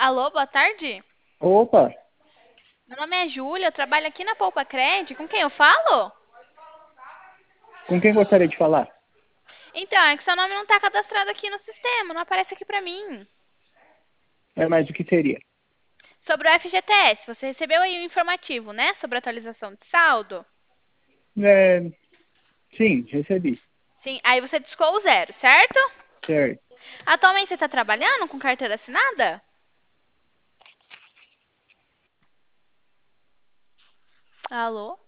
Alô, boa tarde. Opa, Meu nome é Júlia, eu trabalho aqui na Poupa Cred. Com quem eu falo? com quem gostaria de falar? Então, é que seu nome não está cadastrado aqui no sistema, não aparece aqui pra mim. É, mas o que seria? Sobre o FGTS, você recebeu aí um informativo, né? Sobre a atualização de saldo? É, sim, recebi. Sim, aí você discou o zero, certo? Certo. Atualmente você está trabalhando com carteira assinada? Alô?